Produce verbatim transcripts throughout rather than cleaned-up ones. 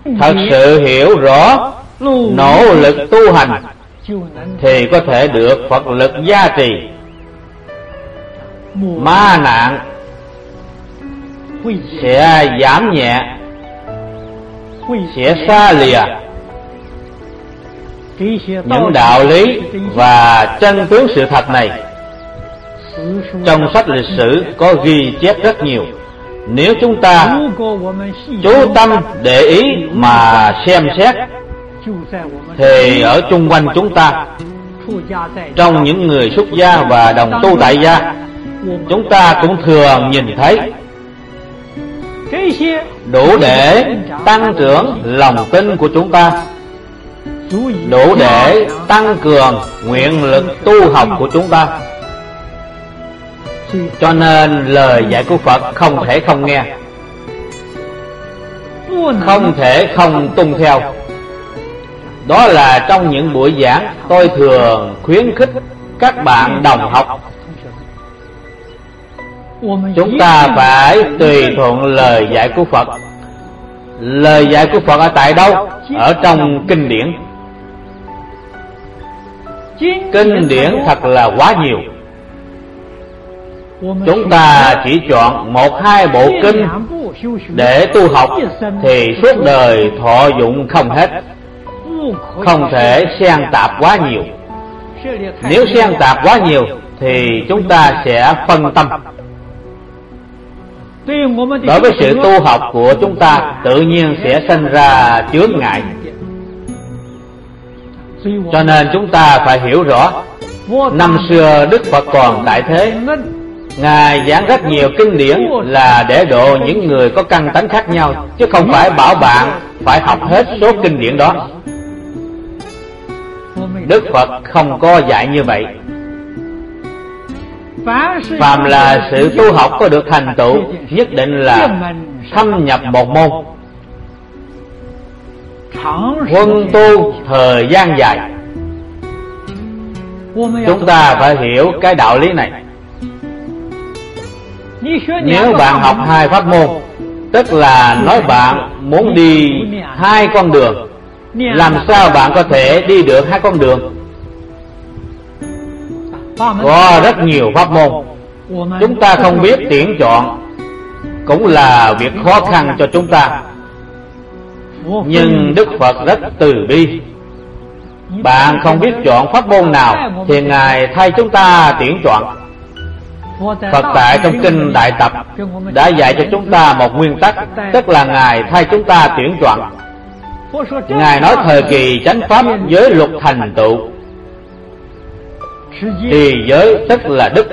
thật sự hiểu rõ nỗ lực tu hành thì có thể được Phật lực gia trì, ma nạn sẽ giảm nhẹ, sẽ xa lìa. Những đạo lý và chân tướng sự thật này trong sách lịch sử có ghi chép rất nhiều. Nếu chúng ta chú tâm để ý mà xem xét thì ở chung quanh chúng ta, trong những người xuất gia và đồng tu tại gia, chúng ta cũng thường nhìn thấy đủ để tăng trưởng lòng tin của chúng ta, đủ để tăng cường nguyện lực tu học của chúng ta. Cho nên lời dạy của Phật không thể không nghe, không thể không tuân theo. Đó là trong những buổi giảng tôi thường khuyến khích các bạn đồng học, chúng ta phải tùy thuận lời dạy của Phật. Lời dạy của Phật ở tại đâu? Ở trong kinh điển. Kinh điển thật là quá nhiều. Chúng ta chỉ chọn một hai bộ kinh để tu học thì suốt đời thọ dụng không hết, không thể xen tạp quá nhiều. Nếu xen tạp quá nhiều thì chúng ta sẽ phân tâm. Đối với sự tu học của chúng ta tự nhiên sẽ sinh ra chướng ngại. Cho nên chúng ta phải hiểu rõ, năm xưa Đức Phật còn tại thế, Ngài giảng rất nhiều kinh điển là để độ những người có căn tánh khác nhau, chứ không phải bảo bạn phải học hết số kinh điển đó. Đức Phật không có dạy như vậy. Phàm là sự tu học có được thành tựu, nhất định là thâm nhập một môn, huân tu thời gian dài. Chúng ta phải hiểu cái đạo lý này. Nếu bạn học hai pháp môn, tức là nói bạn muốn đi hai con đường, làm sao bạn có thể đi được hai con đường? Có rất nhiều pháp môn, chúng ta không biết tuyển chọn cũng là việc khó khăn cho chúng ta. Nhưng Đức Phật rất từ bi. Bạn không biết chọn pháp môn nào thì Ngài thay chúng ta tuyển chọn. Phật tại trong kinh Đại Tập đã dạy cho chúng ta một nguyên tắc, tức là Ngài thay chúng ta tuyển chọn. Ngài nói thời kỳ chánh pháp giới luật thành tựu thì giới tức là đức,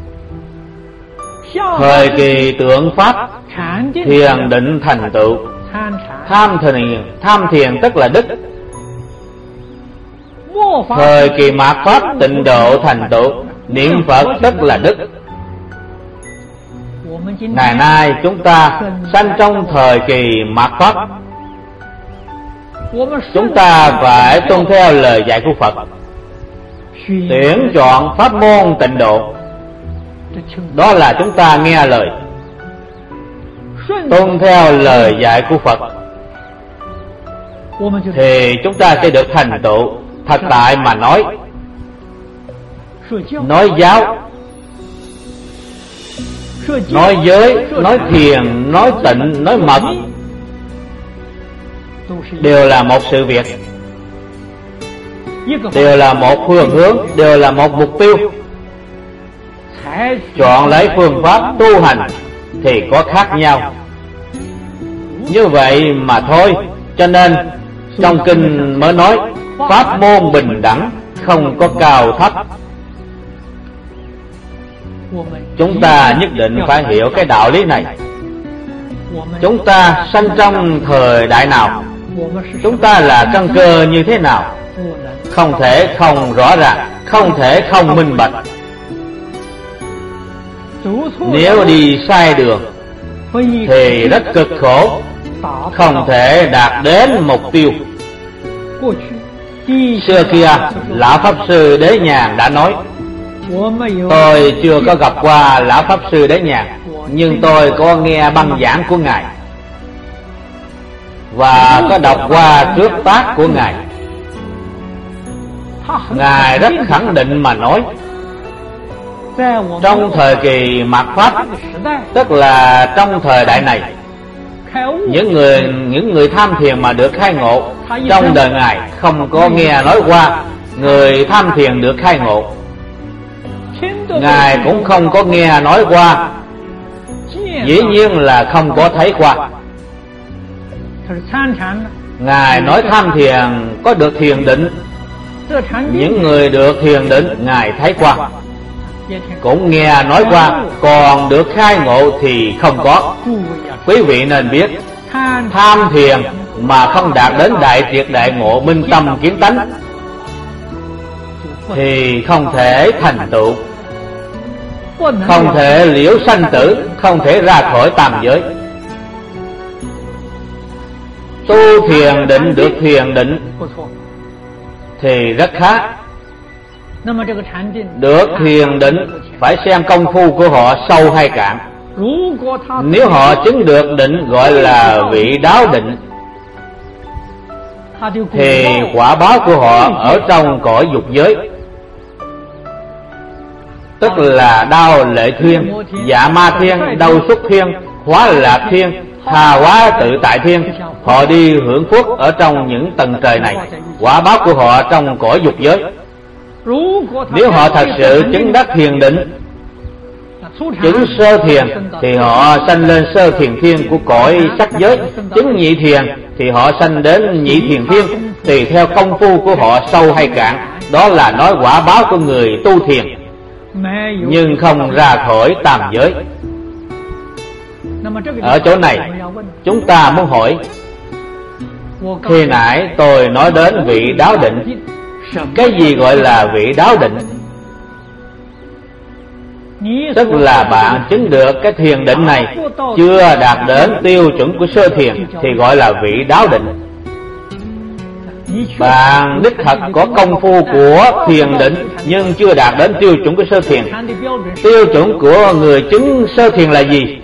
thời kỳ tượng pháp thiền định thành tựu, tham thiền tham thiền tức là đức, thời kỳ mạt pháp tịnh độ thành tựu, niệm Phật tức là đức. Ngày nay chúng ta sanh trong thời kỳ mạt pháp, chúng ta phải tuân theo lời dạy của Phật, tuyển chọn pháp môn tịnh độ. Đó là chúng ta nghe lời, tuân theo lời dạy của Phật, thì chúng ta sẽ được thành tựu. Thật tại mà nói, nói giáo, nói giới, nói thiền, nói tịnh, nói mật đều là một sự việc, đều là một phương hướng, đều là một mục tiêu. Chọn lấy phương pháp tu hành thì có khác nhau, như vậy mà thôi. Cho nên trong kinh mới nói pháp môn bình đẳng, không có cao thấp. Chúng ta nhất định phải hiểu cái đạo lý này. Chúng ta sanh trong thời đại nào, chúng ta là căn cơ như thế nào, không thể không rõ ràng, không thể không minh bạch. Nếu đi sai đường thì rất cực khổ, không thể đạt đến mục tiêu. Xưa kia Lão Pháp Sư Đế Nhàn đã nói, tôi chưa có gặp qua Lão Pháp Sư Đế Nhàn, nhưng tôi có nghe băng giảng của Ngài. và có đọc qua trước tác của Ngài. Ngài rất khẳng định mà nói, trong thời kỳ mạt Pháp, tức là trong thời đại này, những người những người tham thiền mà được khai ngộ, trong đời Ngài không có nghe nói qua người tham thiền được khai ngộ. Ngài cũng không có nghe nói qua, dĩ nhiên là không có thấy qua. Ngài nói tham thiền có được thiền định, những người được thiền định Ngài thấy qua, cũng nghe nói qua, còn được khai ngộ thì không có. Quý vị nên biết, tham thiền mà không đạt đến đại triệt đại ngộ minh tâm kiến tánh thì không thể thành tựu, không thể liễu sanh tử, không thể ra khỏi tam giới. Tu thiền định được thiền định thì rất khá. Được thiền định phải xem công phu của họ sâu hay cạn. Nếu họ chứng được định gọi là vị đáo định, thì quả báo của họ ở trong cõi dục giới, tức là đao lệ thiên, dạ ma thiên, đau xuất thiên, hóa lạc thiên, tha hóa tự tại thiên. Họ đi hưởng phước ở trong những tầng trời này, quả báo của họ trong cõi dục giới. Nếu họ thật sự chứng đắc thiền định, chứng sơ thiền, thì họ sanh lên sơ thiền thiên của cõi sắc giới. Chứng nhị thiền thì họ sanh đến nhị thiền thiên, tùy theo công phu của họ sâu hay cạn. Đó là nói quả báo của người tu thiền, nhưng không ra khỏi tam giới. Ở chỗ này chúng ta muốn hỏi, khi nãy tôi nói đến vị đáo định. Cái gì gọi là vị đáo định? Tức là bạn chứng được cái thiền định này chưa đạt đến tiêu chuẩn của sơ thiền thì gọi là vị đáo định. Bạn đích thật có công phu của thiền định nhưng chưa đạt đến tiêu chuẩn của sơ thiền. Tiêu chuẩn của người chứng sơ thiền là gì?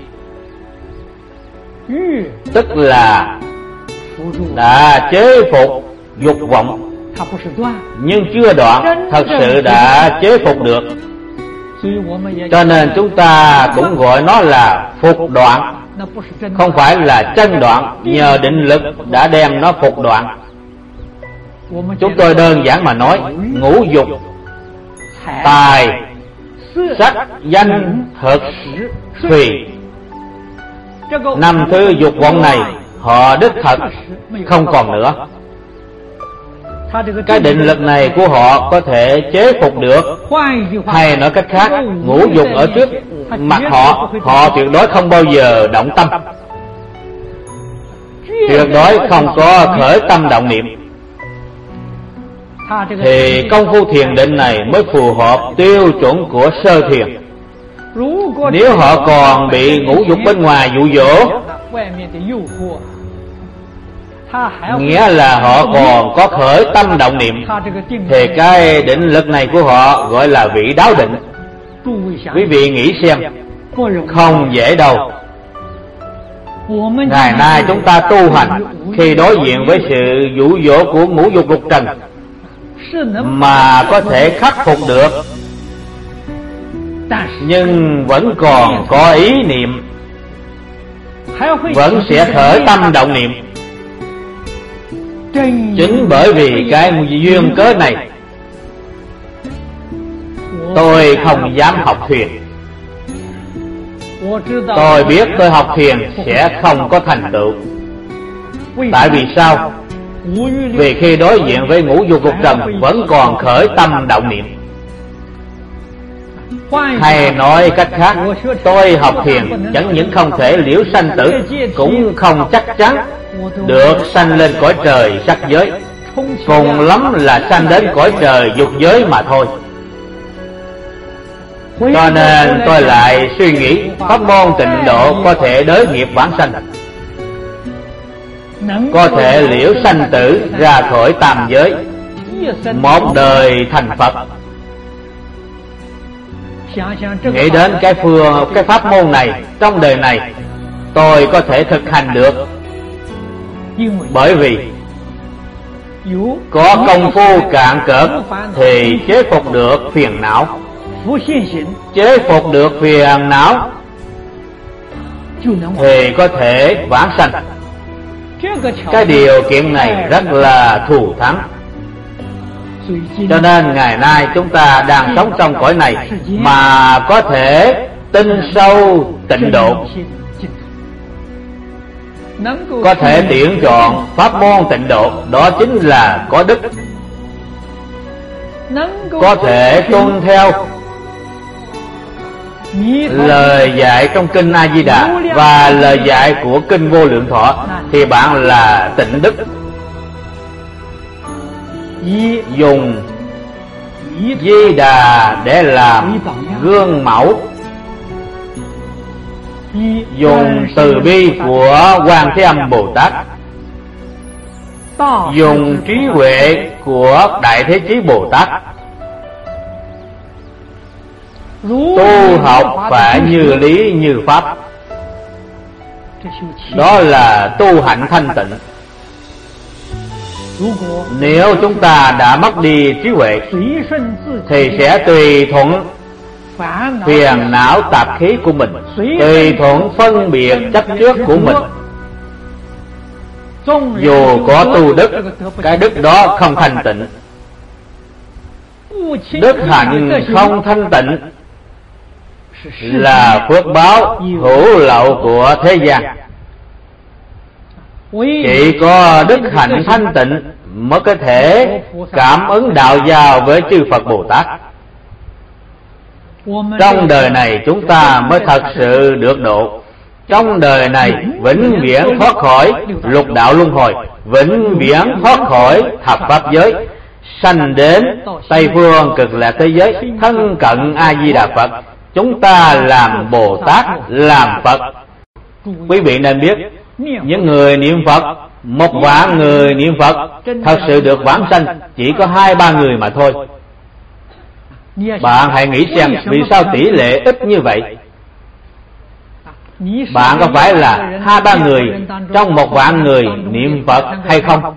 Tức là đã chế phục dục vọng, nhưng chưa đoạn, thật sự đã chế phục được. Cho nên chúng ta cũng gọi nó là phục đoạn, không phải là chân đoạn. Nhờ định lực đã đem nó phục đoạn. Chúng tôi đơn giản mà nói, ngũ dục, tài, sắc, danh, thực, thùy, năm thứ dục vọng này họ đích thật không còn nữa. Cái định lực này của họ có thể chế phục được. Hay nói cách khác, ngũ dục ở trước mặt họ, họ tuyệt đối không bao giờ động tâm, tuyệt đối không có khởi tâm động niệm. Thì công phu thiền định này mới phù hợp tiêu chuẩn của sơ thiền. Nếu họ còn bị ngũ dục bên ngoài dụ dỗ, nghĩa là họ còn có khởi tâm động niệm, thì cái định lực này của họ gọi là vị đáo định. Quý vị nghĩ xem, không dễ đâu. Ngày nay chúng ta tu hành, khi đối diện với sự dụ dỗ của ngũ dục lục trần mà có thể khắc phục được, nhưng vẫn còn có ý niệm, vẫn sẽ khởi tâm động niệm. Chính bởi vì cái duyên cớ này, tôi không dám học thiền. Tôi biết tôi học thiền sẽ không có thành tựu. Tại vì sao? Vì khi đối diện với ngũ dục lục trần vẫn còn khởi tâm động niệm. Hay nói cách khác, tôi học thiền chẳng những không thể liễu sanh tử, cũng không chắc chắn được sanh lên cõi trời sắc giới, cùng lắm là sanh đến cõi trời dục giới mà thôi. Cho nên tôi lại suy nghĩ pháp môn tịnh độ có thể đới nghiệp vãng sanh, có thể liễu sanh tử ra khỏi tam giới, một đời thành Phật. Nghĩ đến cái phương cái pháp môn này trong đời này tôi có thể thực hành được, Bởi vì có công phu cạn cợt thì chế phục được phiền não, chế phục được phiền não thì có thể vãng sanh. Cái điều kiện này rất là thù thắng. Cho nên ngày nay chúng ta đang sống trong cõi này mà có thể tin sâu tịnh độ, có thể tuyển chọn pháp môn tịnh độ, đó chính là có đức. Có thể tuân theo lời dạy trong kinh A Di Đà và lời dạy của kinh Vô Lượng Thọ thì bạn là tịnh đức. Dùng Di Đà để làm gương mẫu, dùng từ bi của Quan Thế Âm Bồ Tát, dùng trí huệ của Đại Thế Chí Bồ Tát. Tu học phải như lý như pháp, đó là tu hạnh thanh tịnh. Nếu chúng ta đã mất đi trí huệ thì sẽ tùy thuận phiền não tạp khí của mình, tùy thuận phân biệt chấp trước của mình. Dù có tu đức, cái đức đó không thanh tịnh. Đức hạnh không thanh tịnh là phước báo hữu lậu của thế gian. Chỉ có đức hạnh thanh tịnh mới có thể cảm ứng đạo giao với chư Phật Bồ Tát. Trong đời này chúng ta mới thật sự được độ. Trong đời này vĩnh viễn thoát khỏi lục đạo luân hồi, vĩnh viễn thoát khỏi thập pháp giới, sanh đến Tây Phương Cực Lạc thế giới, thân cận A Di Đà Phật. Chúng ta làm Bồ Tát, làm Phật. Quý vị nên biết, những người niệm Phật, một vạn người niệm Phật thật sự được vãng sanh chỉ có hai ba người mà thôi. Bạn hãy nghĩ xem vì sao tỷ lệ ít như vậy. Bạn có phải là hai ba người trong một vạn người niệm Phật hay không?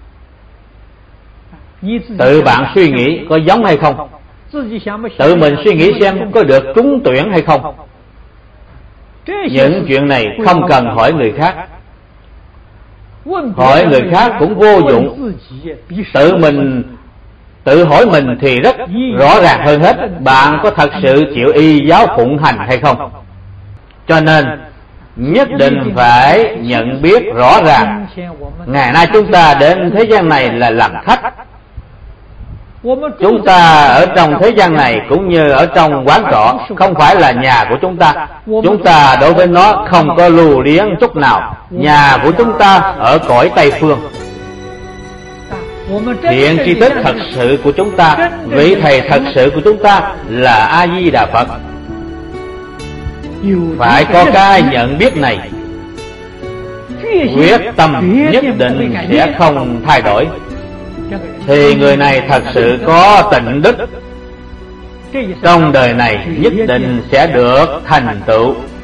Tự bạn suy nghĩ có giống hay không? Tự mình suy nghĩ xem có được trúng tuyển hay không? Những chuyện này không cần hỏi người khác. Hỏi người khác cũng vô dụng. Tự mình tự hỏi mình thì rất rõ ràng hơn hết. Bạn có thật sự chịu y giáo phụng hành hay không? Cho nên nhất định phải nhận biết rõ ràng, ngày nay chúng ta đến thế gian này là làm khách. Chúng ta ở trong thế gian này cũng như ở trong quán trọ, không phải là nhà của chúng ta. Chúng ta đối với nó không có lưu luyến chút nào. Nhà của chúng ta ở cõi Tây Phương. Thiện tri thức thật sự của chúng ta, vị thầy thật sự của chúng ta là A Di Đà Phật. Phải có cái nhận biết này, quyết tâm nhất định sẽ không thay đổi, thì người này thật sự có tịnh đức. Trong đời này nhất định sẽ được thành tựu